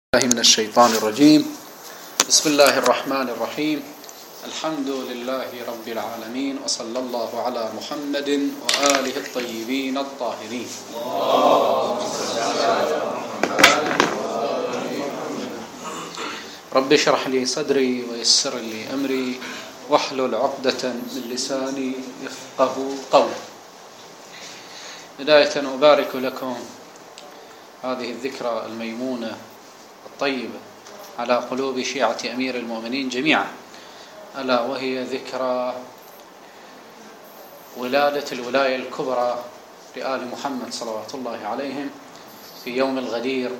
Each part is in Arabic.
من الشيطان الرجيم. بسم الله الرحمن الرحيم. الحمد لله رب العالمين، وصلى الله على محمد وآله الطيبين الطاهرين. رب اشرح لي صدري ويسر لي أمري واحلل عقدة من لساني يفقه قولي. بداية أبارك لكم هذه الذكرى الميمونة الطيبة على قلوب شيعة أمير المؤمنين جميعا، ألا وهي ذكرى ولادة الولاية الكبرى لآل محمد صلوات الله عليهم في يوم الغدير.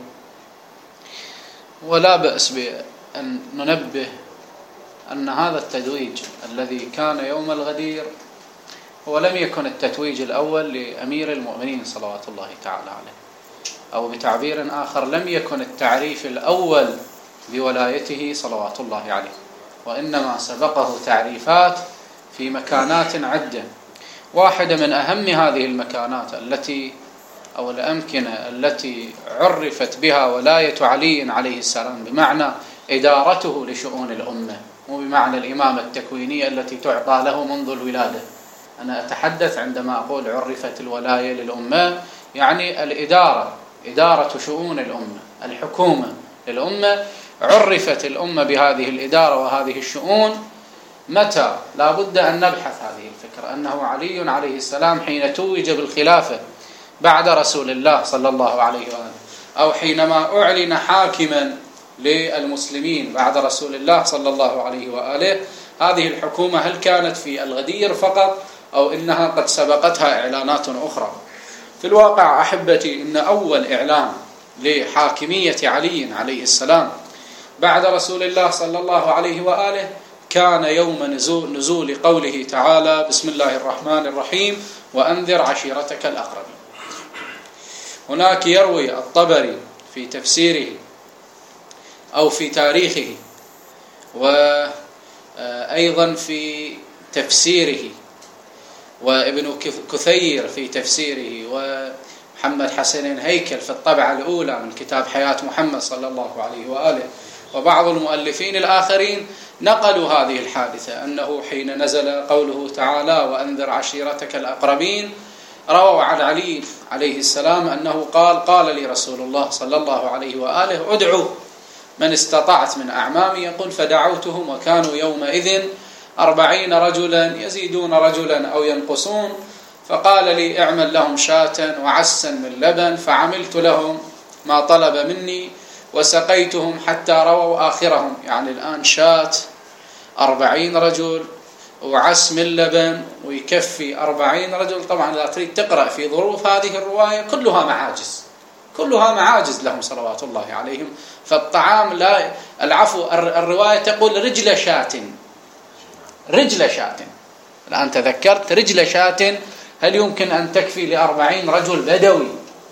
ولا بأس بأن ننبه أن هذا التتويج الذي كان يوم الغدير هو لم يكن التتويج الأول لأمير المؤمنين صلوات الله تعالى عليه، أو بتعبير آخر لم يكن التعريف الأول بولايته صلوات الله عليه، وإنما سبقه تعريفات في مكانات عدة. واحدة من أهم هذه المكانات أو الأمكنة التي عرفت بها ولاية علي عليه السلام بمعنى إدارته لشؤون الأمة، وبمعنى الإمامة التكوينية التي تعطى له منذ الولادة. أنا أتحدث عندما أقول عرفت الولاية للأمة يعني إدارة شؤون الأمة، الحكومة للأمة. عرفت الأمة بهذه الإدارة وهذه الشؤون متى؟ لا بد أن نبحث هذه الفكرة، أنه علي عليه السلام حين توج بالخلافة بعد رسول الله صلى الله عليه وآله، أو حينما أعلن حاكما للمسلمين بعد رسول الله صلى الله عليه وآله، هذه الحكومة هل كانت في الغدير فقط أو إنها قد سبقتها إعلانات أخرى؟ في الواقع أحبتي، إن أول إعلان لحاكمية علي عليه السلام بعد رسول الله صلى الله عليه وآله كان يوم نزول قوله تعالى: بسم الله الرحمن الرحيم، وأنذر عشيرتك الأقربين. هناك يروي الطبري في تفسيره أو في تاريخه، وأيضا في تفسيره، وابن كثير في تفسيره، ومحمد حسن هيكل في الطبعة الأولى من كتاب حياة محمد صلى الله عليه وآله، وبعض المؤلفين الآخرين نقلوا هذه الحادثة، أنه حين نزل قوله تعالى: وأنذر عشيرتك الأقربين، رووا عن علي عليه السلام أنه قال لي رسول الله صلى الله عليه وآله: ادعوا من استطعت من أعمامي. يقول: فدعوتهم وكانوا يومئذ 40 رجلا يزيدون رجلا أو ينقصون، فقال لي: اعمل لهم شاة وعسا من لبن، فعملت لهم ما طلب مني وسقيتهم حتى رووا آخرهم. يعني الآن شاة 40 رجل وعس من لبن ويكفي 40 رجل. طبعا لا تريد تقرأ في ظروف هذه الرواية كلها معاجز لهم صلوات الله عليهم. فالطعام الرواية تقول رجل شاة. الآن تذكرت رجل شاة، هل يمكن أن تكفي ل40 رجل بدوي؟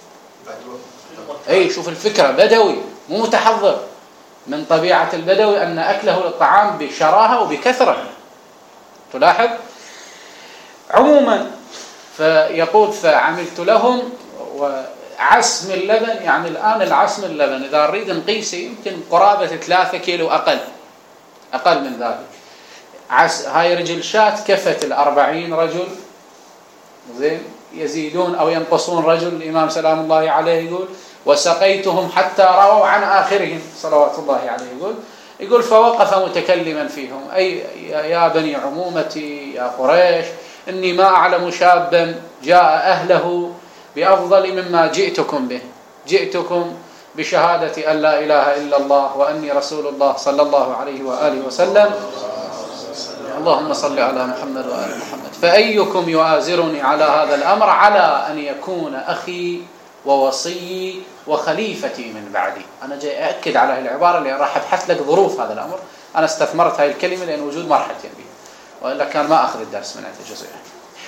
شوف الفكرة، بدوي مو متحضر. من طبيعة البدوي أن أكله للطعام بشراهة وبكثرة، تلاحظ. عموما فيقول: فعملت لهم وعس من لبن. يعني الآن العس من اللبن إذا نريد نقيسه يمكن قرابة 3 كيلو، أقل من ذلك. هاي رجل شاة كفت 40 رجل، زين، يزيدون أو ينقصون رجل. الإمام سلام الله عليه يقول: وسقيتهم حتى رووا عن آخرهم صلوات الله عليه. يقول: فوقف متكلما فيهم: أي يا بني عمومتي، يا قريش، إني ما أعلم شابا جاء أهله بأفضل مما جئتكم به. جئتكم بشهادة أن لا إله إلا الله وأني رسول الله صلى الله عليه وآله وسلم. اللهم صل على محمد وآل محمد. فأيكم يؤازرني على هذا الأمر على أن يكون أخي ووصي وخليفتي من بعدي. أنا جاي أأكد على هذه العبارة اللي راح أبحث لك ظروف هذا الأمر. أنا استثمرت هذه الكلمة لأن وجود مرحلتين به، وإلا كان ما أخذ الدرس من هذه الجزئية.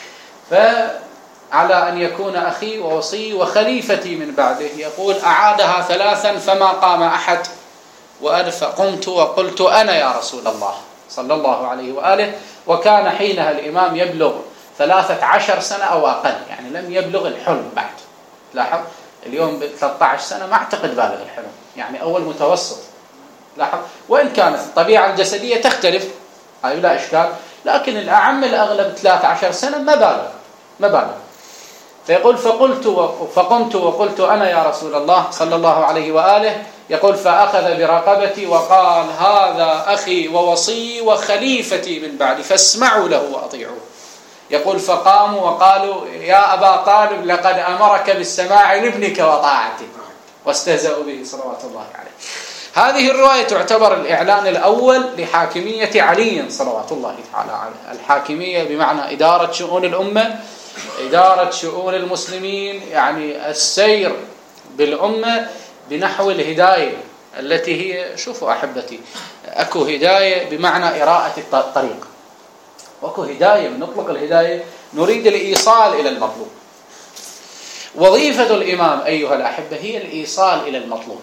فعلى أن يكون أخي ووصي وخليفتي من بعده. يقول: أعادها 3 فما قام أحد، وأنا فقمت وقلت: أنا يا رسول الله صلى الله عليه وآله. وكان حينها الإمام يبلغ 13 سنة أو أقل، يعني لم يبلغ الحلم بعد. لاحظ، اليوم ب 13 سنة ما أعتقد بالغ الحلم، يعني أول متوسط. لاحظ، وإن كانت الطبيعة الجسدية تختلف، هاي لا إشكال، لكن الأعم الأغلب 13 سنة ما بالغ. فيقول فقمت وقلت أنا يا رسول الله صلى الله عليه وآله، يقول فأخذ برقبتي وقال هذا أخي ووصي وخليفتي من بعدي فاسمعوا له وأطيعوه. يقول فقاموا وقالوا يا أبا طالب لقد أمرك بالسماع لابنك وطاعته، واستهزأوا به صلوات الله عليه. هذه الرواية تعتبر الإعلان الأول لحاكمية علي صلوات الله تعالى عليه. الحاكمية بمعنى إدارة شؤون الأمة، إدارة شؤون المسلمين، يعني السير بالأمة بنحو الهداية التي هي، شوفوا أحبتي، أكو هداية بمعنى إراءة الطريق، وأكو هداية من نطلق الهداية نريد الإيصال إلى المطلوب. وظيفة الإمام أيها الأحبة هي الإيصال إلى المطلوب.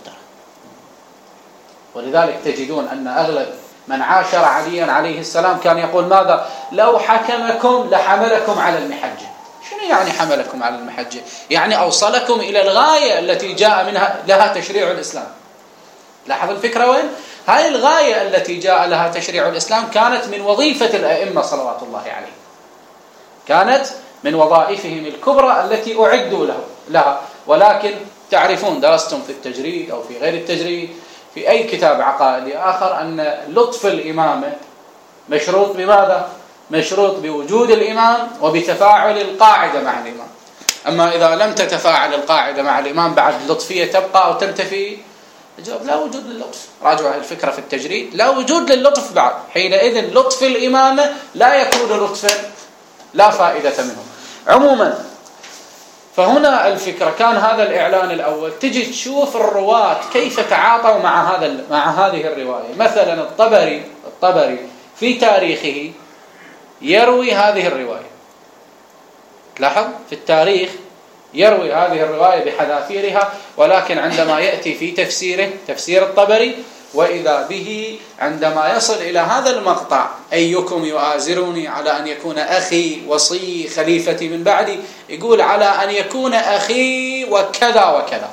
ولذلك تجدون أن أغلب من عاشر عليا عليه السلام كان يقول ماذا؟ لو حكمكم لحملكم على المحجة. شنو يعني حملكم على المحجة؟ يعني أوصلكم إلى الغاية التي جاء منها لها تشريع الإسلام. لاحظ الفكرة وين؟ هاي الغاية التي جاء لها تشريع الإسلام كانت من وظيفة الأئمة صلوات الله عليه، كانت من وظائفهم الكبرى التي أعدوا لها. ولكن تعرفون، درستم في التجريد أو في غير التجريد في أي كتاب عقائدي آخر، أن لطف الإمامة مشروط بماذا؟ مشروط بوجود الإمام وبتفاعل القاعدة مع الإمام. أما إذا لم تتفاعل القاعدة مع الإمام بعد اللطفية تبقى أو تنتفي، الجواب لا وجود للطف. راجعوا الفكرة في التجريد، لا وجود للطف بعد. حينئذ لطف الإمامة لا يكون لطفا لا فائدة منه. عموما فهنا الفكرة كان هذا الإعلان الأول. تجي تشوف الرواة كيف تعاطوا مع هذه الرواية. مثلا الطبري في تاريخه يروي هذه الرواية، لاحظ في التاريخ يروي هذه الرواية بحذافيرها، ولكن عندما يأتي في تفسيره، تفسير الطبري، وإذا به عندما يصل إلى هذا المقطع أيكم يؤازرني على أن يكون أخي وصي خليفتي من بعدي، يقول على أن يكون أخي وكذا وكذا.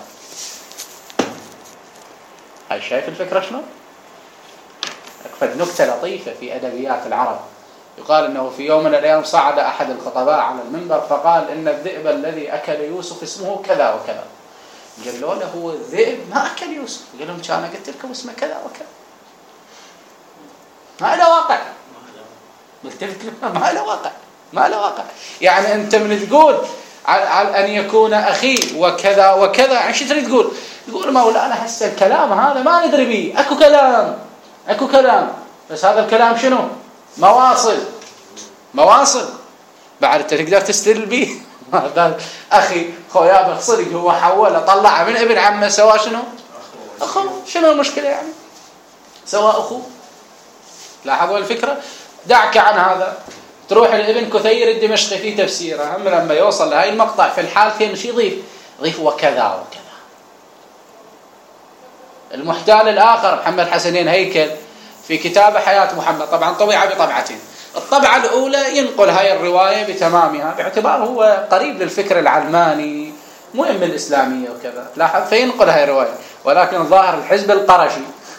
هاي شايف الفكرة شنو؟ أكفد نكتة لطيفة في أدبيات العرب، يقال أنه في يوم من الأيام صعد أحد الخطباء على المنبر فقال إن الذئب الذي أكل يوسف اسمه كذا وكذا. قالوا له هو الذئب ما أكل يوسف، قال لهم كان قلت لكم اسمه كذا وكذا. ما له واقع، ما له واقع. يعني أنت من تقول على أن يكون أخي وكذا وكذا، عن شو تريد تقول؟ تقول مولانا هسه الكلام هذا ما ندري به، أكو كلام بس هذا الكلام شنو؟ مواصل بعد أنت تقدر تستدل به. أخي خويا بخصرك هو حوله طلع من ابن عمه سوا شنو؟ أخو. شنو المشكلة يعني؟ سوا أخو. لاحظوا الفكرة؟ دعك عن هذا، تروح لابن كثير الدمشقي في تفسيره، هم لما يوصل لهاي المقطع في الحالتين شو يضيف وكذا وكذا. المحتال الآخر محمد حسنين هيكل في كتاب حياة محمد، طبعا طبع بطبعتين. الطبعة الأولى ينقل هاي الرواية بتمامها باعتباره هو قريب للفكر العلماني مهم الإسلامية وكذا، لاحظ فينقل هاي الرواية. ولكن ظاهر الحزب القرشي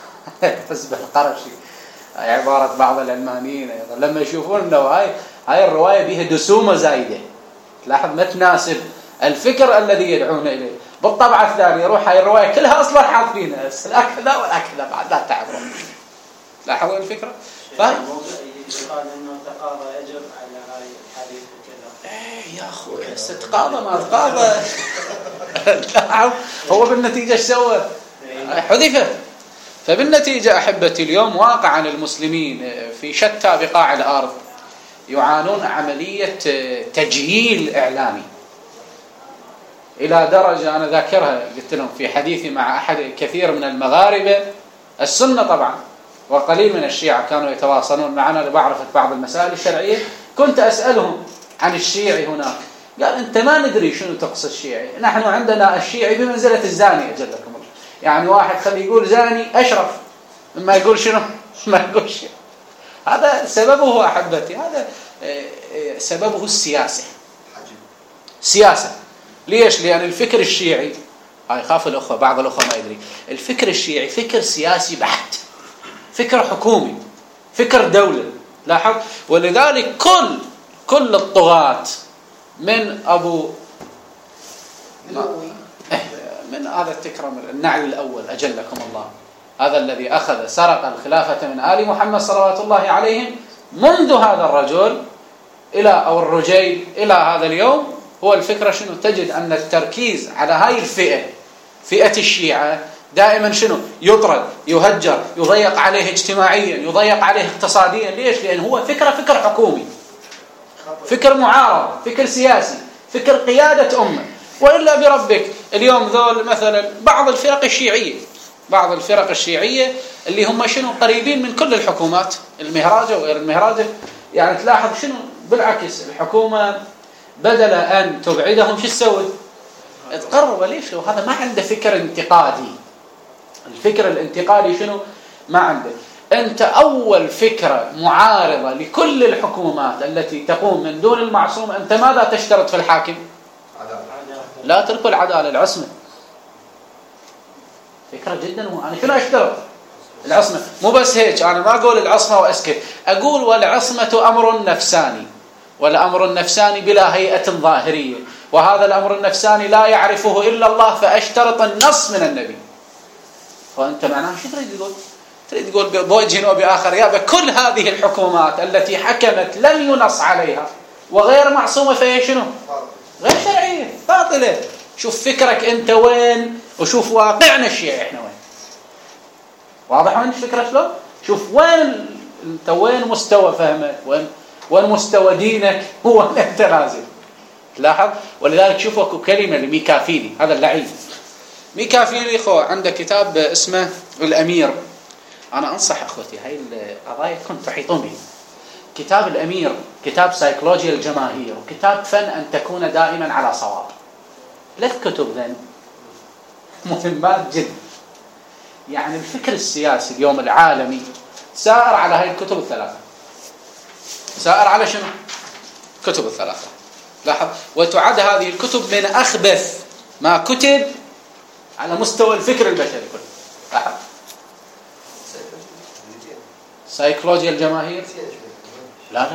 هاي عبارة بعض العلمانيين أيضا لما يشوفون أنه هاي الرواية بها دسومة زايدة، لاحظ ما تناسب الفكر الذي يدعون إليه. بالطبعة الثانية يروح هاي الرواية كلها أصلا حاطينها لا كذا ولا كذا، بعد لا تعبرون. لاحظوا الفكرة؟ يقال انه تقاضى اجر على هاي الحديث وكذا. يا اخوي هسه تقاضى ما تقاضى. نعم، هو بالنتيجه ايش سوى؟ حذفت. فبالنتيجه احبتي اليوم واقعا المسلمين في شتى بقاع الارض يعانون عمليه تجهيل اعلامي الى درجه انا ذاكرها، قلت لهم في حديثي مع احد كثير من المغاربه السنه طبعا وقليل من الشيعة كانوا يتواصلون معنا لبعرفة بعض المسائل الشرعية، كنت أسألهم عن الشيعي هناك، قال أنت ما ندري شنو تقصد الشيعي، نحن عندنا الشيعي بمنزلة الزاني أجلكم الله. يعني واحد خلي يقول زاني أشرف مما يقول شنو؟ ما يقول شيء. هذا سببه أحبتي، هذا سببه السياسة. سياسة. ليش؟ لأن الفكر الشيعي هاي خاف الأخوة، بعض الأخوة ما يدري. الفكر الشيعي فكر سياسي بحت، فكر حكومي، فكر دولة. لاحظ. ولذلك كل الطغاة من أبو من هذا التكرم النعل الأول أجلكم الله، هذا الذي أخذ سرق الخلافة من آل محمد صلوات الله عليهم، منذ هذا الرجل أو الرجيل إلى هذا اليوم، هو الفكرة شنو؟ تجد أن التركيز على هاي الفئة، فئة الشيعة، دائما شنو؟ يطرد، يهجر، يضيق عليه اجتماعيا، يضيق عليه اقتصاديا. ليش؟ لأن هو فكر حكومي، فكر معارض، فكر سياسي، فكر قيادة أمة. وإلا بربك اليوم ذول مثلا بعض الفرق الشيعية اللي هم شنو؟ قريبين من كل الحكومات المهراجة وغير المهراجة. يعني تلاحظ شنو؟ بالعكس الحكومة بدل أن تبعدهم شو تسوي؟ تقرب. ليش؟ لو هذا ما عنده فكر انتقادي. الفكر الانتقادي شنو؟ ما عنده. أنت أول فكرة معارضة لكل الحكومات التي تقوم من دون المعصوم، أنت ماذا تشترط في الحاكم؟ لا تركوا العدالة، العصمة. فكرة جدا أنا شنو أشترط؟ العصمة. مو بس هيك، أنا ما أقول العصمة وأسكت، أقول والعصمة أمر نفساني، والأمر النفساني بلا هيئة ظاهرية، وهذا الأمر النفساني لا يعرفه إلا الله، فأشترط النص من النبي. وأنت معناه شو تريد تقول؟ تريد تقول بوجه أو بآخر يا كل هذه الحكومات التي حكمت لم ينص عليها وغير معصومة، فهي شنو؟ غير شرعية، باطلة. شوف فكرك أنت وين، وشوف واقعنا الشيعي إحنا وين. واضح وين فكرة شلون؟ شوف وين أنت، وين مستوى فهمك، وين مستوى دينك، هو أنت نازل. تلاحظ. ولذلك شوفوا كلمة لميكافيلي، هذا اللعين ميكافيلي عنده كتاب اسمه الأمير. أنا أنصح أخوتي هاي القضايا كنت تحيطون به. كتاب الأمير كتاب سيكولوجيا الجماهير، وكتاب فن أن تكون دائما على صواب. 3 كتب ذن مهمات جدا. يعني الفكر السياسي اليوم العالمي سائر على هاي الكتب الثلاثة. سائر على شنو؟ كتب الثلاثة. لاحظ. وتعد هذه الكتب من أخبث ما كتب على مستوى الفكر البشري كله. لاحظ. سيكولوجيا الجماهير لا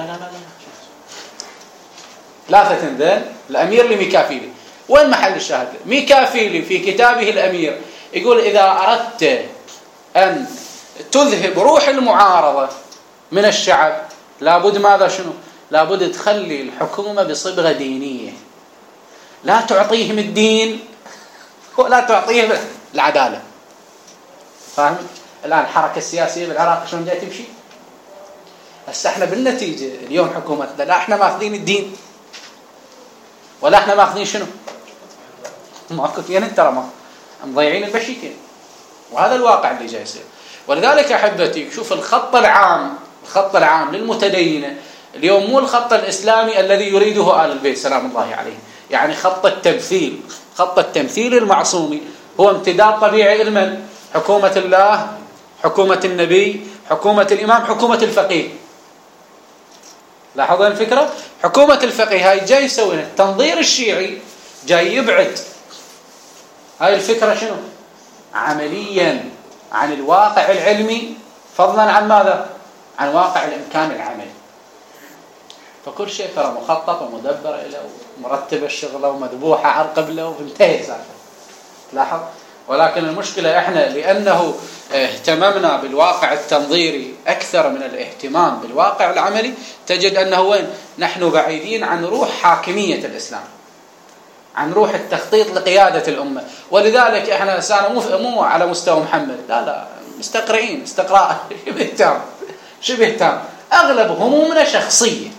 3 ذن. الأمير لميكافيلي. وين محل الشاهد؟ ميكافيلي في كتابه الأمير يقول إذا أردت أن تذهب روح المعارضة من الشعب لابد ماذا شنو؟ لابد تخلي الحكومة بصبغة دينية، لا تعطيهم الدين ولا تعطيهم العدالة. فاهم؟ الآن الحركة السياسية بالعراق شلون جاي تمشي؟ هسه احنا بالنتيجة اليوم حكومتنا لا احنا ماخذين الدين ولا احنا ماخذين شنو؟ ماكو اثنين، ترى مضيعين البشيتين. وهذا الواقع اللي جاي يصير. ولذلك احبتي شوف الخط العام للمتدينة اليوم مو الخط الإسلامي الذي يريده آل البيت سلام الله عليهم. يعني خط التمثيل المعصومي هو امتداد طبيعي لمن؟ حكومة الله، حكومة النبي، حكومة الإمام، حكومة الفقيه. لاحظوا الفكرة؟ حكومة الفقيه هاي جاي يسوي التنظير الشيعي، جاي يبعد هاي الفكرة شنو؟ عمليا عن الواقع العلمي، فضلا عن ماذا؟ عن واقع الإمكان العملي. فكل شيء ترى مخطط ومدبر له ومرتب الشغلة ومذبوحة على القبلة وانتهي سالفة. لاحظ. ولكن المشكلة احنا لأنه اهتممنا بالواقع التنظيري أكثر من الاهتمام بالواقع العملي، تجد أنه وين؟ نحن بعيدين عن روح حاكمية الإسلام، عن روح التخطيط لقيادة الأمة. ولذلك احنا سانا مو على مستوى محمد، لا مستقرئين استقراء شبه تام. أغلب همومنا شخصية،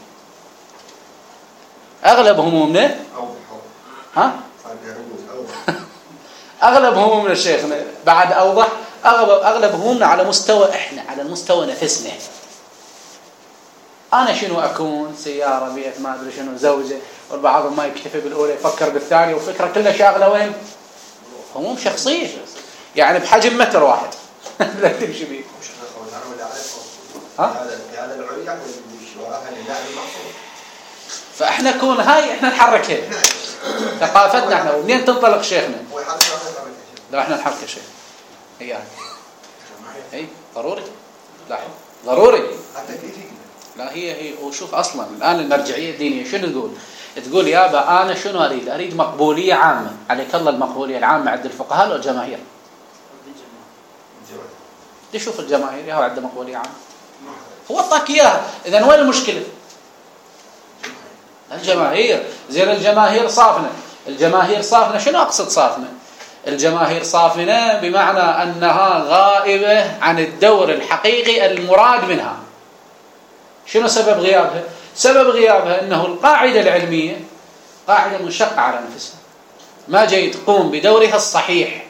أغلب همومنا أغلب همومنا شيخنا بعد أوضح. أغلب همومنا على مستوى إحنا، على المستوى نفسنا. أنا شنو أكون؟ سيارة، بيت، ما أدري شنو، زوجة. والبعض ما يكتفي بالأولى يفكر بالثانية، وفكرة كلها شاغلة وين؟ هموم شخصية، يعني بحجم متر واحد لا تمشي بيه. فإحنا كون هاي إحنا نحركها ثقافتنا إحنا. ومنين تنطلق شيخنا؟ لا احنا نحرك شيء اياك اي ضروري. لا ضروري. لا هي وشوف اصلا الان المرجعيه الدينيه شنو تقول يابا انا شنو اريد مقبوليه عامه. عليك الله المقبوليه العامه عند الفقهاء والجماهير. شوف الجماهير ياهو عنده مقبوليه عامه هو اعطاك اياها. اذا وين المشكله؟ الجماهير زين. الجماهير صافنه. شنو اقصد صافنه؟ الجماهير صافنه بمعنى انها غائبه عن الدور الحقيقي المراد منها. شنو سبب غيابها؟ سبب غيابها انه القاعده العلميه قاعده منشقه على نفسها، ما جاي تقوم بدورها الصحيح.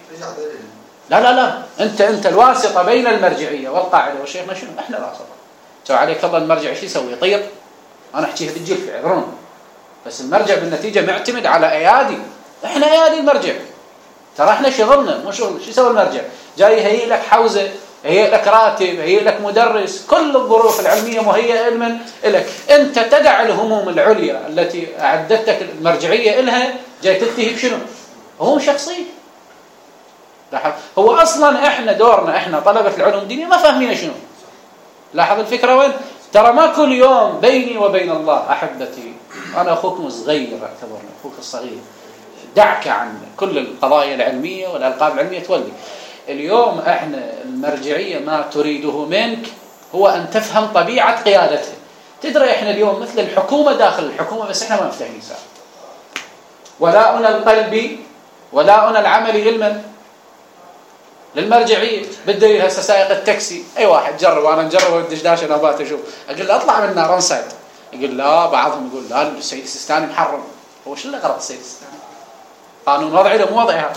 لا انت الواسطه بين المرجعيه والقاعده والشيخنا شنو؟ احنا الواسطه. تو عليك الله المرجع شو يسوي؟ يطير؟ انا احكيها بالجلف يعذرون، بس المرجع بالنتيجه معتمد على ايادي. احنا ايادي المرجع، ترى احنا شغلنا مو شغل. شو يسوي المرجع؟ جاي يهيئ لك حوزه، يهيئ لك راتب، يهيئ لك مدرس، كل الظروف العلميه مهيئه لك. انت تدع الهموم العليا التي اعدتك المرجعيه لها، جاي تنتهي بشنو؟ هموم شخصيه. لاحظ، هو اصلا احنا دورنا احنا طلبه العلوم الدينيه ما فاهمين شنو. لاحظ الفكره وين؟ ترى ما كل يوم بيني وبين الله احبتي، انا اخوكم صغير اعتبرني اخوك الصغير، دعك عن كل القضايا العلميه والالقاب العلميه تولي. اليوم احنا المرجعيه ما تريده منك هو ان تفهم طبيعه قيادتها. تدري احنا اليوم مثل الحكومه داخل الحكومه، بس احنا ما مفتاحين ساعه. ولاؤنا القلبي ولاؤنا العملي للمرجعيه. بدي هسه سائق التاكسي اي واحد جرب، وانا نجرب ودش انا بات اشوف، اقول له اطلع من النار انصيد، يقول لا. بعضهم يقول لا السيد السيستاني محرم. هو شو اللي غلط السيد السيستاني؟ قانون وضعي له مو وضعها.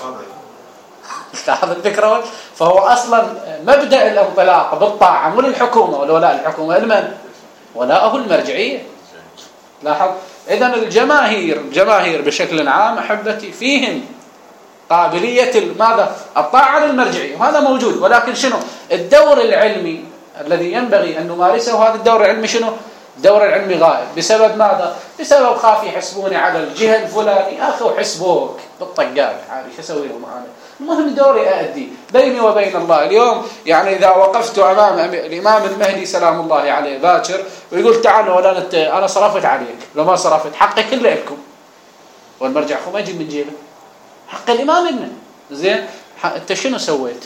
لاحظ الفكره. فهو اصلا مبدا الانطلاق بالطاعه مو للحكومه ولا ولاء الحكومه، لمن؟ ولاءه المرجعيه. لاحظ. اذا الجماهير بشكل عام احبتي فيهم قابليه ماذا؟ الطاعه للمرجعيه، وهذا موجود. ولكن شنو الدور العلمي الذي ينبغي ان نمارسه؟ هذا الدور العلمي شنو؟ الدور العلمي غائب. بسبب ماذا؟ بسبب خاف يحسبوني على الجهه الفلاني. اخي وحسبوك بالطقاق عادي، شو اسوي لهم انا؟ المهم دوري أأدي بيني وبين الله. اليوم يعني إذا وقفت أمام الإمام المهدي سلام الله عليه باكر ويقول تعالوا ولا أنا صرفت عليك، لو ما صرفت حقي كله لكم، والمرجع ما يجي من جيبه، حق الإمام ابنه. زين أنت شنو سويت؟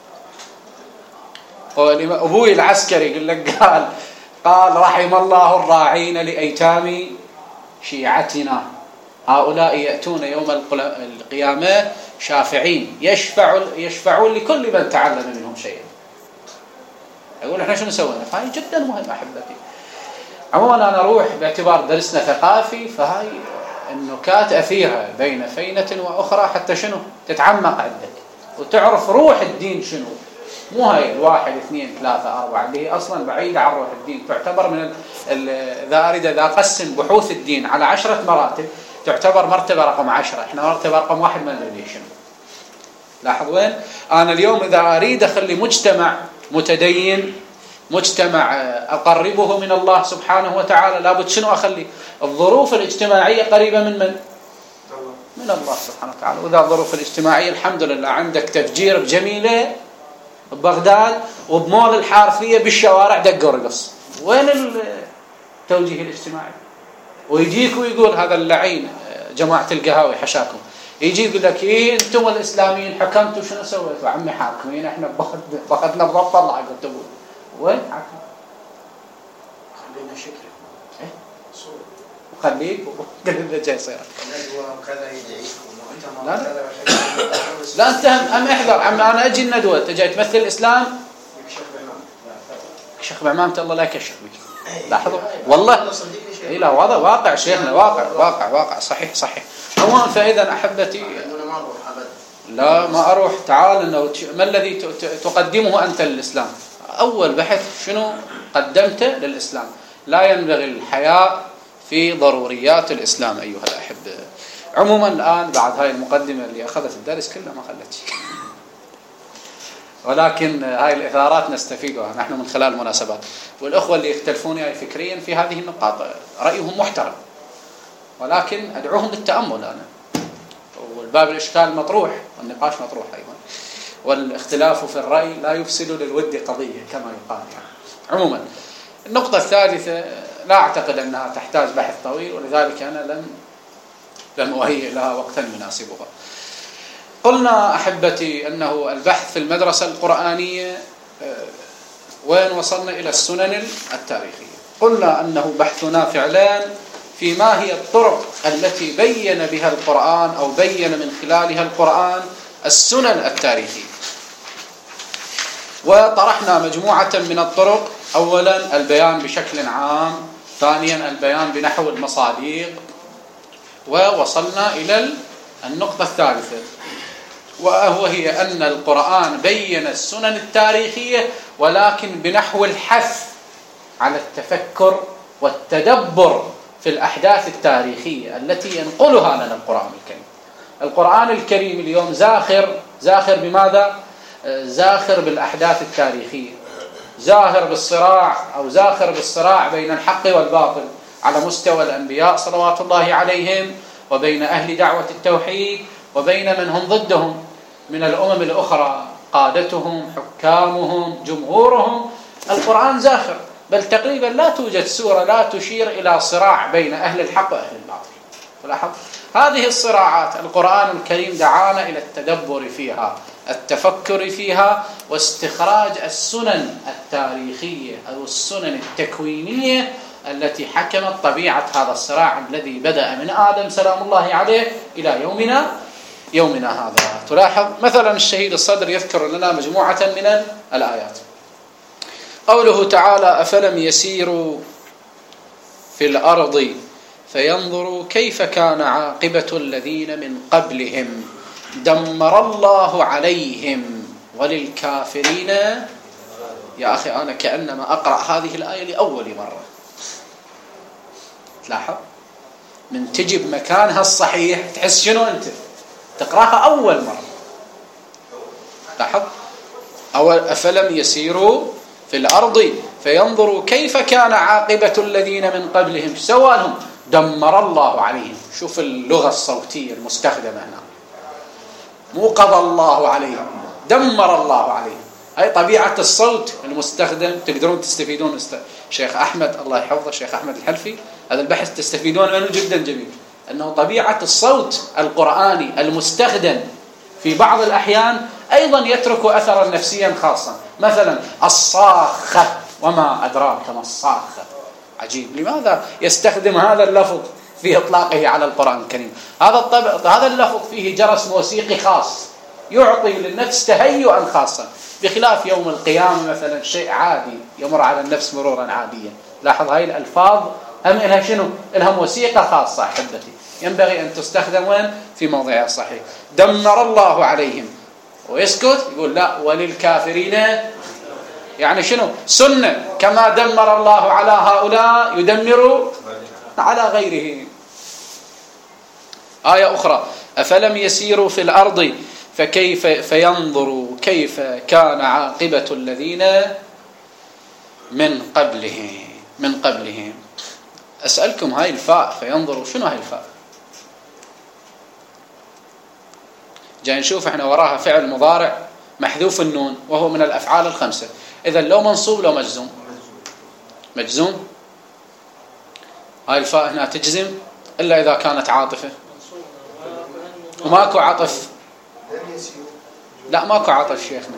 أبوي العسكري يقول لك قال رحم الله الراعين لأيتام شيعتنا، هؤلاء يأتون يوم القيامة شافعين يشفعون لكل من تعلم منهم شيئا. أقول إحنا شنو سوينا؟ فهي جدا مهم أحبتي. عموما أنا أروح باعتبار درسنا ثقافي، فهاي النكات أثيرها بين فينة وأخرى حتى شنو تتعمق عندك وتعرف روح الدين شنو. مو هاي 1 2 3 4 اللي هي أصلا بعيدة عن روح الدين. تعتبر من إذا أقسم بحوث الدين على 10 مراتب تعتبر مرتبة رقم 10. إحنا مرتبة رقم 1 ما ندري شنو. لاحظ وين؟ أنا اليوم إذا أريد أخلي مجتمع متدين، مجتمع أقربه من الله سبحانه وتعالى، لابد شنو أخلي؟ الظروف الاجتماعية قريبة من الله سبحانه وتعالى. وإذا الظروف الاجتماعية الحمد لله عندك تفجير بجميلة ببغداد وبمول الحارثية بالشوارع دق ورقص، وين التوجيه الاجتماعي؟ ويجيك ويقول هذا اللعين جماعة القهاوي حشاكم، يجي يقول لك إيه أنتم الإسلاميين حكمتوا شنو سويتوا؟ عمي حاكمين إحنا بأخذنا بضبط الله عقب تقول وين حاكم؟ خلينا شكل إيه خليك وقلنا جاي صير ندوة وكذا يدعيكم لا أنت هم احذر عم أنا أجي الندوة أنت جاي تمثل الإسلام شيخ بعمامة الله لا يكشف بك. لاحظوا والله إيه لا هذا واقع شيخنا، واقع صحيح. عموما فإذا أحبتي لا ما أروح. تعال إنه ما الذي تقدمه أنت للإسلام؟ أول بحث شنو قدمته للإسلام. لا ينبغي الحياء في ضروريات الإسلام أيها الأحبة. عموما الآن بعد هاي المقدمة اللي أخذت الدرس كله ما خلتش ولكن هاي الإثارات نستفيدها نحن من خلال المناسبات. والأخوة اللي يختلفون يعني فكريا في هذه النقاط رأيهم محترم، ولكن أدعوهم للتأمل. أنا والباب الإشكال مطروح والنقاش مطروح أيضا. والاختلاف في الرأي لا يفسد للود قضية كما يقال يعني. عموما النقطة الثالثة لا أعتقد أنها تحتاج بحث طويل، ولذلك أنا لم أهيئ لها وقتا يناسبها. قلنا أحبتي أنه البحث في المدرسة القرآنية وين وصلنا؟ إلى السنن التاريخية. قلنا أنه بحثنا فعلان في ما هي الطرق التي بين بها القرآن أو بين من خلالها القرآن السنن التاريخية، وطرحنا مجموعة من الطرق. أولا البيان بشكل عام، ثانيا البيان بنحو المصادق، ووصلنا إلى النقطة الثالثة وهي أن القرآن بين السنن التاريخية ولكن بنحو الحث على التفكر والتدبر في الأحداث التاريخية التي ينقلها لنا القرآن الكريم. القرآن الكريم اليوم زاخر بماذا؟ زاخر بالأحداث التاريخية، زاخر بالصراع بين الحق والباطل على مستوى الأنبياء صلوات الله عليهم، وبين أهل دعوة التوحيد، وبين من هم ضدهم من الأمم الأخرى، قادتهم، حكامهم، جمهورهم. القرآن زاخر، بل تقريبا لا توجد سورة لا تشير إلى صراع بين أهل الحق وأهل الباطل. تلاحظ هذه الصراعات القرآن الكريم دعانا إلى التدبر فيها، التفكر فيها، واستخراج السنن التاريخية أو السنن التكوينية التي حكمت طبيعة هذا الصراع الذي بدأ من آدم سلام الله عليه إلى يومنا هذا. تلاحظ مثلا الشهيد الصدر يذكر لنا مجموعة من الآيات. قوله تعالى: أفلم يسيروا في الأرض فينظروا كيف كان عاقبة الذين من قبلهم دمر الله عليهم وللكافرين. يا أخي أنا كأنما أقرأ هذه الآية لأول مرة. تلاحظ من تجي بمكانها الصحيح تحس شنو أنت تقرأها أول مرة. لاحظ أفلم يسيروا في الأرض فينظروا كيف كان عاقبة الذين من قبلهم سوالهم دمر الله عليهم. شوف اللغة الصوتية المستخدمة هنا، مو قضى الله عليهم، دمر الله عليهم. هاي طبيعة الصوت المستخدم. تقدرون تستفيدون شيخ أحمد الله يحفظه، شيخ أحمد الحلفي، هذا البحث تستفيدون منه جدا جميل، أنه طبيعة الصوت القرآني المستخدم في بعض الأحيان أيضا يترك أثرا نفسيا خاصا. مثلا الصاخة، وما أدراك ما الصاخة. عجيب، لماذا يستخدم هذا اللفظ في إطلاقه على القرآن الكريم؟ هذا اللفظ فيه جرس موسيقي خاص يعطي للنفس تهيئا خاصا، بخلاف يوم القيامة مثلا شيء عادي يمر على النفس مرورا عاديا. لاحظ هاي الألفاظ هم إلها شنو؟ إلها موسيقى خاصة أحبتي، ينبغي أن تستخدم وين؟ في موضعها الصحيح. دمر الله عليهم، ويسكت يقول لا وللكافرين. يعني شنو؟ سنة، كما دمر الله على هؤلاء يدمر على غيرهم. آية أخرى: أفلم يسيروا في الأرض فينظروا كيف كان عاقبة الذين من قبلهم. أسألكم هاي الفاء فينظروا شنو هاي الفاء؟ جاي نشوف احنا وراها فعل مضارع محذوف النون وهو من الأفعال الخمسة. إذا لو منصوب لو مجزوم. هاي الفاء هنا تجزم إلا إذا كانت عاطفة، وماكو عطف. لا ماكو عطف شيخنا.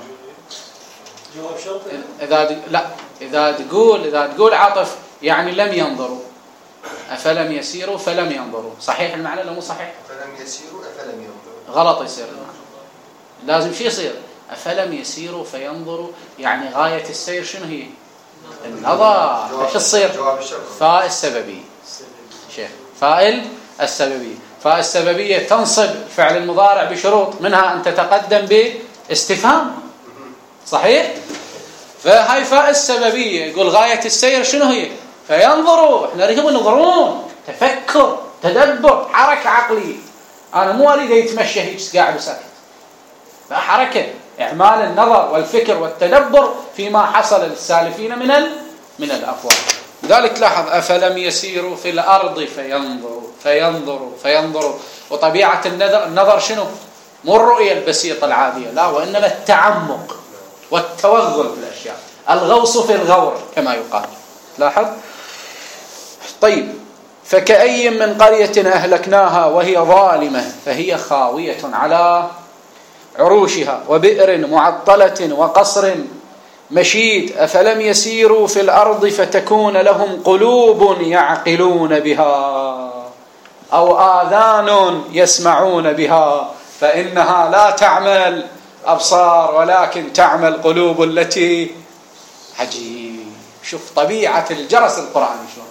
إذا تقول عطف يعني لم ينظروا. أفلم يسيروا فلم ينظروا. صحيح المعنى لو مو صحيح؟ أفلم يسيروا أفلم ينظروا. غلط يصير المعنى. لازم شو يصير؟ أفلم يسيروا فينظروا، يعني غاية السير شنو هي؟ النظر. ايش تصير؟ فاء السببية. شيخ فاء السببية. فاء السببية تنصب فعل المضارع بشروط، منها أن تتقدم باستفهام. صحيح؟ فهاي فاء السببية. يقول غاية السير شنو هي؟ فينظروا. احنا نريد ينظرون، تفكر، تدبر، حركة عقلية. أنا مو أريد يتمشى هيك قاعد وساكت، فحركة، إعمال النظر والفكر والتدبر فيما حصل للسالفين من الأقوال. لذلك لاحظ: أفلم يسيروا في الأرض فينظروا. وطبيعة النظر شنو؟ مو الرؤية البسيطة العادية، لا، وإنما التعمق والتوغل في الأشياء، الغوص في الغور كما يقال. لاحظ. طيب، فكأي من قرية أهلكناها وهي ظالمة فهي خاوية على عروشها وبئر معطلة وقصر مشيد أفلم يسيروا في الأرض فتكون لهم قلوب يعقلون بها أو آذان يسمعون بها فإنها لا تعمل أبصار ولكن تعمل قلوب التي. عجيب. شوف طبيعة الجرس القرآني شلون.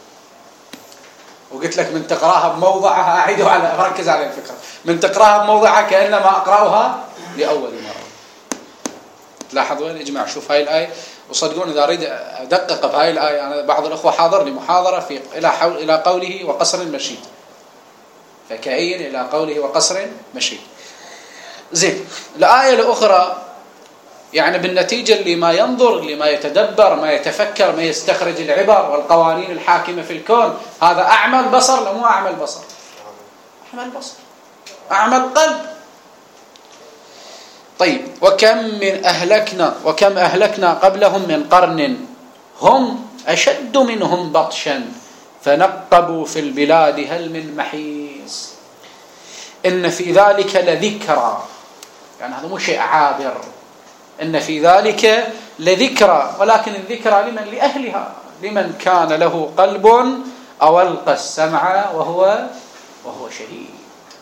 وقلت لك من تقراها بموضعها، أعيدوا على ركز على الفكرة، من تقراها بموضعها كأنما أقرأها لأول مرة. تلاحظ وين إجماع. شوف هاي الآية، وصدقون إذا أريد أدقق بهاي الآية، أنا بعض الأخوة حاضر لي محاضرة إلى قوله وقصر مشيد، فكأين إلى قوله وقصر مشيد. زين. الآية الأخرى يعني بالنتيجة اللي ما ينظر، اللي ما يتدبر، ما يتفكر، ما يستخرج العبر والقوانين الحاكمة في الكون، هذا أعمى البصر لا مو أعمى البصر؟ أعمى البصر، أعمى القلب. طيب، وكم أهلكنا قبلهم من قرن هم أشد منهم بطشا فنقبوا في البلاد هل من محيص إن في ذلك لذكرى. يعني هذا مو شيء عابر، إن في ذلك لذكرى، ولكن الذكرى لمن؟ لأهلها، لمن كان له قلب أو ألقى السمع وهو شهيد.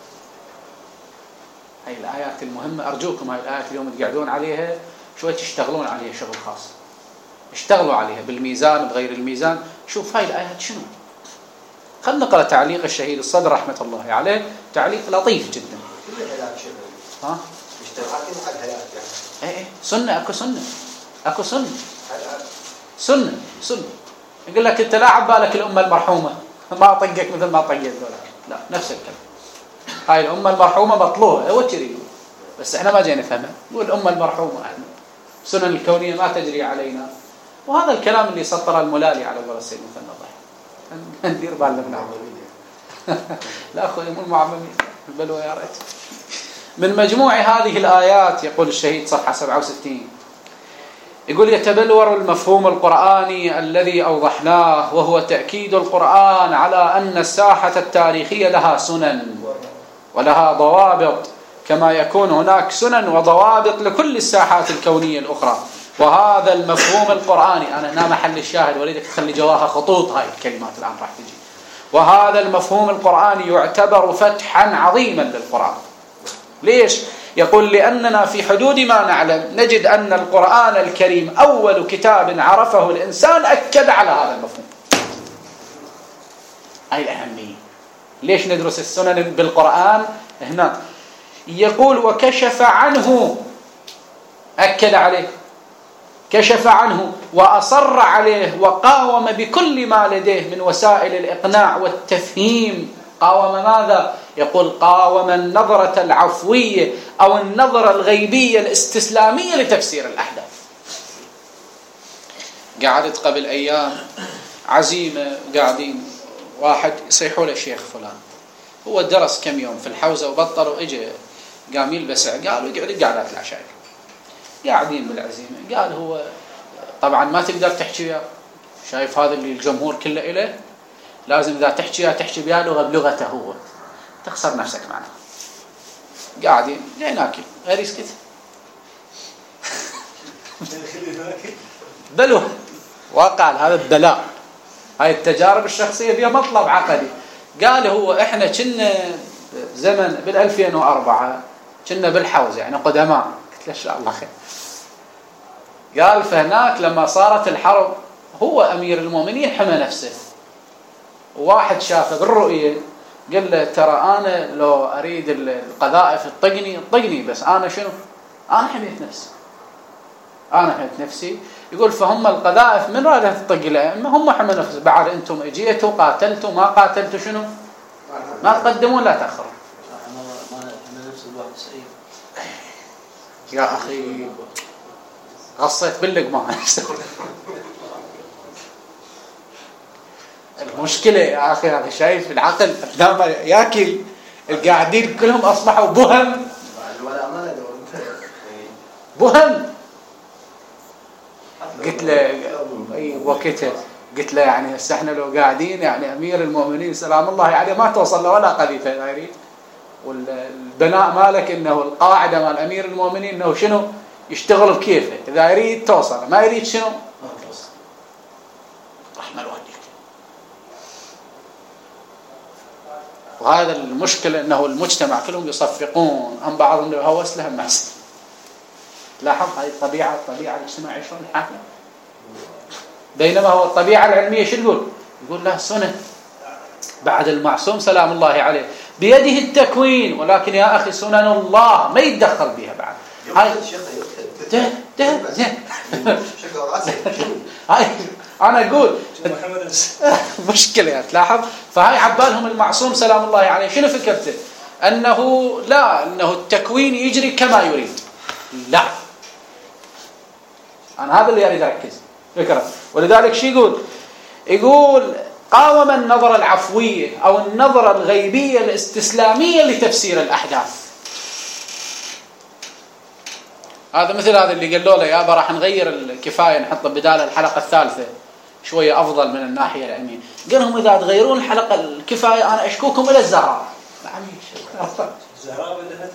هاي الآيات المهمة، أرجوكم هاي الآيات اليوم تقعدون عليها شوي، تشتغلون عليها شغل خاص، اشتغلوا عليها بالميزان بغير الميزان. شوف هاي الآيات شنو. خلنا نقرأ تعليق الشهيد الصدر رحمة الله عليه، تعليق لطيف جدا. كل الآيات شبه. ها؟ اشتغلتين على الآيات يعني. إيه سنة، أكو سنة. يقول لك أنت لا عبالك الأمة المرحومة ما طقك مثل ما طقت ذولا، لا، نفس الكلام. هاي الأمة المرحومة بطلوها هو تريد، بس احنا ما جينا نفهمها. والأمة المرحومة احنا السنن الكونية ما تجري علينا. وهذا الكلام اللي سطر الملالي على الله السيد مثل الله. ندير بالنا بالعملية. لا أخوي مو المعممين البلوى يا ريت. من مجموع هذه الآيات يقول الشهيد صفحة 67، يقول يتبلور المفهوم القرآني الذي أوضحناه، وهو تأكيد القرآن على أن الساحة التاريخية لها سنن ولها ضوابط، كما يكون هناك سنن وضوابط لكل الساحات الكونية الأخرى. وهذا المفهوم القرآني، أنا هنا محل الشاهد، وليدك تخلي جواها خطوط هاي الكلمات الآن راح تجي. وهذا المفهوم القرآني يعتبر فتحا عظيما للقرآن. ليش؟ يقول لأننا في حدود ما نعلم نجد أن القرآن الكريم أول كتاب عرفه الإنسان أكد على هذا المفهوم. هاي الأهمية. ليش ندرس السنن بالقرآن هنا؟ يقول وكشف عنه، أكد عليه، كشف عنه وأصر عليه، وقاوم بكل ما لديه من وسائل الإقناع والتفهيم. قاوم ماذا؟ يقول قاوم النظرة العفوية أو النظرة الغيبية الاستسلامية لتفسير الأحداث. قعدت قبل أيام عزيمة، قاعدين واحد يصيحوا له الشيخ فلان، هو درس كم يوم في الحوزة وبطل، وإجا قام يلبس عقال ويقعد قعدات العشاء، قاعدين بالعزيمة. قال هو طبعا ما تقدر تحكي وياه، شايف هذا اللي الجمهور كله إليه، لازم إذا تحكي وياه تحكي بها لغة بلغته هو، تخسر نفسك معنا. قاعدين جاي ناكل غير يسكت. بلوه وقال هذا البلاء، هاي التجارب الشخصية فيها مطلب عقدي. قال هو احنا كنا زمن بال2004 كنا بالحوزة يعني قدماء. قلت له ان شاء الله خير. قال فهناك لما صارت الحرب هو أمير المؤمنين حمى نفسه، وواحد شافه بالرؤية قال له ترى أنا لو أريد القذائف الطقني بس أنا شنو؟ أنا حميت نفسي. يقول فهم القذائف من رادها تطق الأئمة هم حمى نفسه، بعد أنتم اجيتوا قاتلتوا ما قاتلتوا شنو؟ ما تقدمون لا تأخرون. يا أخي غصيت باللقمة. المشكلة يا أخي هذا شايف العقل أبناء ياكل، القاعدين كلهم أصبحوا بهم بهم. قلت له وقتها قلت له يعني هسه احنا لو قاعدين يعني امير المؤمنين سلام الله عليه ما توصل له ولا قذيفه لا يريد، والبناء مالك انه القاعده مال امير المؤمنين انه شنو يشتغل بكيفه، اذا يريد توصل ما يريد شنو ما توصل. رحمه الوالدين. وهذا المشكله انه المجتمع كلهم يصفقون عن بعض انه هوس لهم محسن. لاحظ هاي الطبيعه الاجتماعيه شلون حاكمه. بينما هو الطبيعه العلميه شو تقول؟ يقول لا سنه بعد المعصوم سلام الله عليه بيده التكوين، ولكن يا اخي سنن الله ما يتدخل بها بعد. هاي هاي انا اقول مشكله تلاحظ. فهاي عبالهم المعصوم سلام الله عليه شنو فكرته؟ انه لا انه التكوين يجري كما يريد. لا انا هذا اللي اريد اركز فكره. ولذلك شو يقول قاوم النظرة العفوية أو النظرة الغيبية الاستسلامية لتفسير الأحداث. هذا مثل هذا اللي قالوا له يابا راح نغير الكفاية نحط بدال الحلقة الثالثة شوية أفضل من الناحية العلمية. قال لهم إذا تغيرون الحلقة الكفاية أنا أشكوكم إلى الزهراء. الزهراء ولا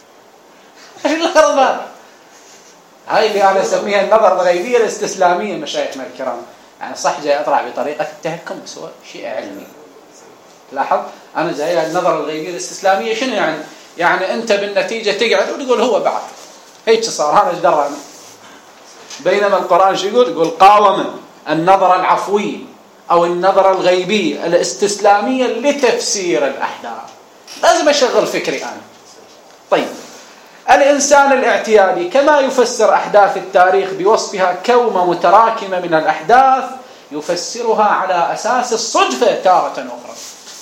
هذه هاي اللي أنا أسميها النظرة الغيبية الاستسلامية مشايخنا الكرام. يعني صح جاي أطلع بطريقة التهكم بس هو شيء علمي. لاحظ أنا جاي النظرة الغيبية الاستسلامية شنو يعني؟ يعني أنت بالنتيجة تقعد وتقول هو بعد هيك صار أنا ايش دراني. بينما القرآن شو يقول قاوم النظرة العفوية أو النظرة الغيبية الاستسلامية لتفسير الأحداث. لازم أشغل فكري أنا. طيب الإنسان الاعتيادي كما يفسر أحداث التاريخ بوصفها كومة متراكمة من الأحداث يفسرها على أساس الصدفة تارة أخرى.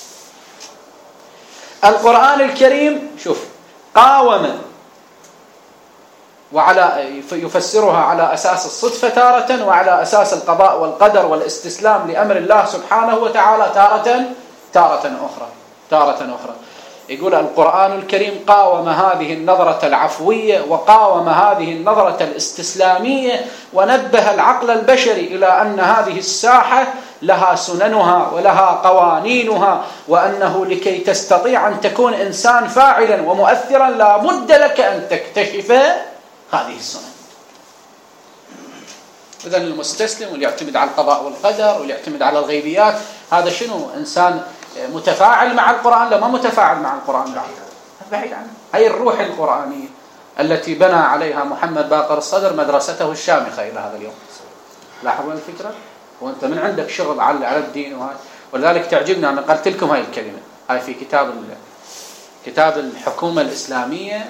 القرآن الكريم شوف قاوم يفسرها على أساس الصدفة تارة وعلى أساس القضاء والقدر والاستسلام لأمر الله سبحانه وتعالى تارة أخرى. يقول القرآن الكريم قاوم هذه النظرة العفوية وقاوم هذه النظرة الاستسلامية ونبه العقل البشري إلى أن هذه الساحة لها سننها ولها قوانينها، وأنه لكي تستطيع أن تكون إنسان فاعلا ومؤثرا لا بد لك أن تكتشف هذه السنن. إذن المستسلم واللي يعتمد على القضاء والقدر واللي يعتمد على الغيبيات هذا شنو؟ إنسان متفاعل مع القرآن؟ لا ما متفاعل مع القرآن بعيد عنه. هي الروح القرآنية التي بنى عليها محمد باقر الصدر مدرسته الشامخة إلى هذا اليوم. لاحظوا الفكرة؟ وأنت من عندك شغل على الدين وهذا. ولذلك تعجبنا أنا قلت لكم هاي الكلمة هاي في كتاب الحكومة الإسلامية.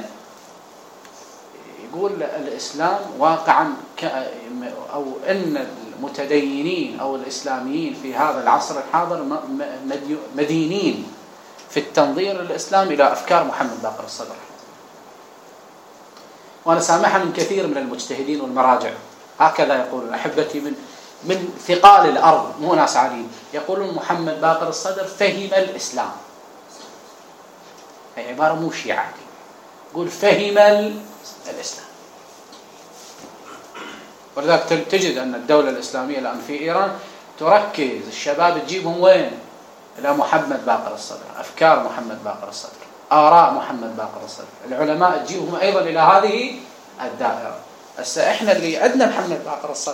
يقول الإسلام واقعا أو أن المتدينين أو الإسلاميين في هذا العصر الحاضر مدينين في التنظير الإسلامي إلى أفكار محمد باقر الصدر. وأنا سامعها من كثير من المجتهدين والمراجع هكذا يقولون أحبتي من ثقال الأرض مو ناس عاديين يقولون محمد باقر الصدر فهم الإسلام. هي عبارة مو شيء عادي. يقول فهم الإسلام. ولذلك تجد أن الدولة الإسلامية الآن في إيران تركز الشباب تجيبهم وين؟ إلى محمد باقر الصدر، أفكار محمد باقر الصدر، آراء محمد باقر الصدر. العلماء تجيبهم أيضا إلى هذه الدائرة. هسه إحنا اللي عندنا محمد باقر الصدر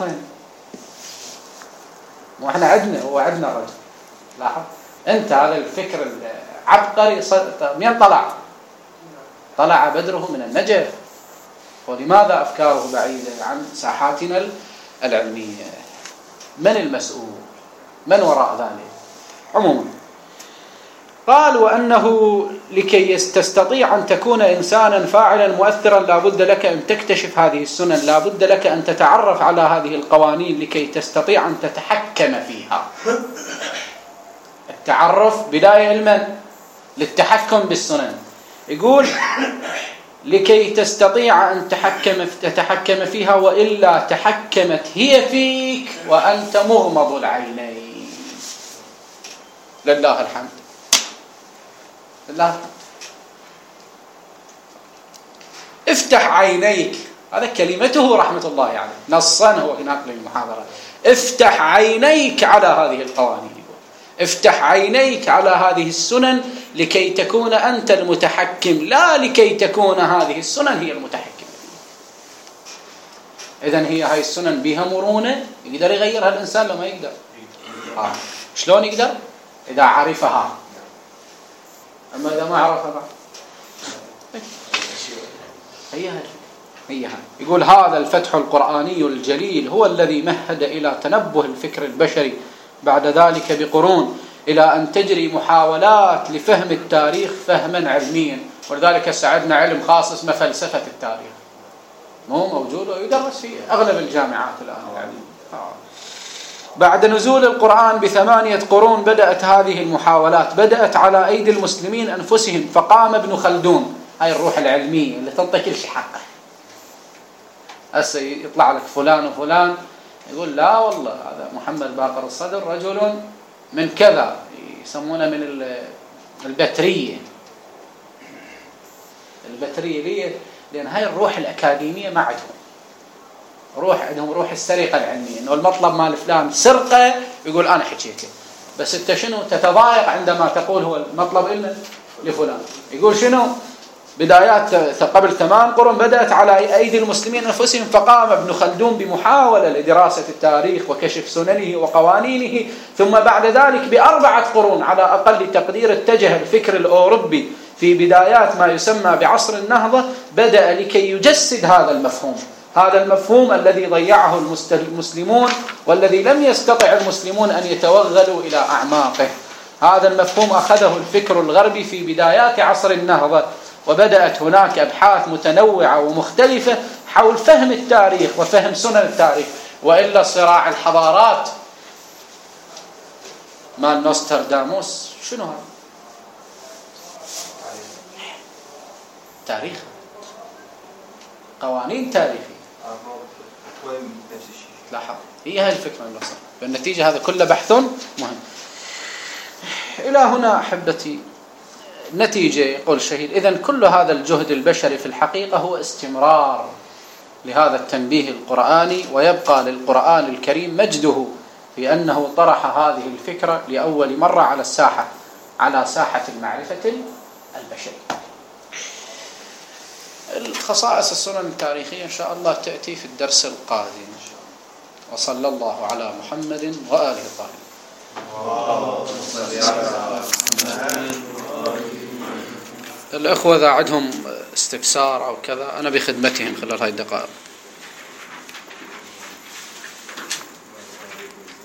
مو إحنا عندنا هو عندنا الرجل. لاحظ أنت هذا الفكر العبقري من طلع بدره من النجف. ولماذا أفكاره بعيدة عن ساحاتنا العلمية؟ من المسؤول؟ من وراء ذلك؟ عموما قال وأنه لكي تستطيع أن تكون إنسانا فاعلا مؤثرا لا بد لك أن تكتشف هذه السنن، لا بد لك أن تتعرف على هذه القوانين لكي تستطيع أن تتحكم فيها. التعرف بداية علما للتحكم بالسنن. يقول لكي تستطيع أن تتحكم فيها وإلا تحكمت هي فيك وأنت مغمض العينين. لله الحمد. لله الحمد. افتح عينيك هذا كلمته رحمة الله عليه، نصا هو ناقل المحاضرة. افتح عينيك على هذه القوانين، افتح عينيك على هذه السنن لكي تكون أنت المتحكم، لا لكي تكون هذه السنن هي المتحكمة. إذن هي هاي السنن بها مرونة، يقدر يغيرها الإنسان لو ما يقدر. شلون يقدر؟ إذا عرفها. أما إذا ما عرفها هي. يقول هذا الفتح القرآني الجليل هو الذي مهد إلى تنبه الفكر البشري بعد ذلك بقرون إلى أن تجري محاولات لفهم التاريخ فهما علميا. ولذلك سعدنا علم خاص اسمه فلسفة التاريخ، مو موجود ويدرس في أغلب الجامعات الآن العلمية. بعد نزول القرآن ب8 قرون بدأت هذه المحاولات، بدأت على أيدي المسلمين أنفسهم. فقام ابن خلدون، هاي الروح العلمية اللي تعطي كل شيء حقه. هسه يطلع لك فلان وفلان يقول لا والله هذا محمد باقر الصدر رجل من كذا، يسمونه من البترية ليه؟ لأن هاي الروح الأكاديمية ما عندهم روح السرقة العلمية، إنه المطلب مال فلان سرقة يقول أنا حكيته، بس أنت شنو تتضايق عندما تقول هو المطلب إلنا لفلان. يقول شنو؟ بدايات قبل 8 قرون بدأت على أيدي المسلمين أنفسهم. فقام ابن خلدون بمحاولة لدراسة التاريخ وكشف سننه وقوانينه. ثم بعد ذلك ب4 قرون على أقل تقدير اتجه الفكر الأوروبي في بدايات ما يسمى بعصر النهضة، بدأ لكي يجسد هذا المفهوم الذي ضيعه المسلمون، والذي لم يستطع المسلمون أن يتوغلوا إلى أعماقه. هذا المفهوم أخذه الفكر الغربي في بدايات عصر النهضة، وبدأت هناك أبحاث متنوعة ومختلفة حول فهم التاريخ وفهم سنن التاريخ. وإلا صراع الحضارات مال نوسترداموس شنو هذا؟ تاريخ، قوانين تاريخية. لاحظ، هي هاي الفكرة اللي صار. بالنتيجة هذا كله بحث مهم. إلى هنا أحبتي نتيجة. يقول الشهيد إذن كل هذا الجهد البشري في الحقيقة هو استمرار لهذا التنبيه القرآني، ويبقى للقرآن الكريم مجده في أنه طرح هذه الفكرة لأول مرة على ساحة المعرفة البشرية. الخصائص السنن التاريخية إن شاء الله تأتي في الدرس القادم. وصلى الله على محمد وآله الطاهرين. الأخوة إذا عندهم استفسار أو كذا أنا بخدمتهم خلال هاي الدقائق.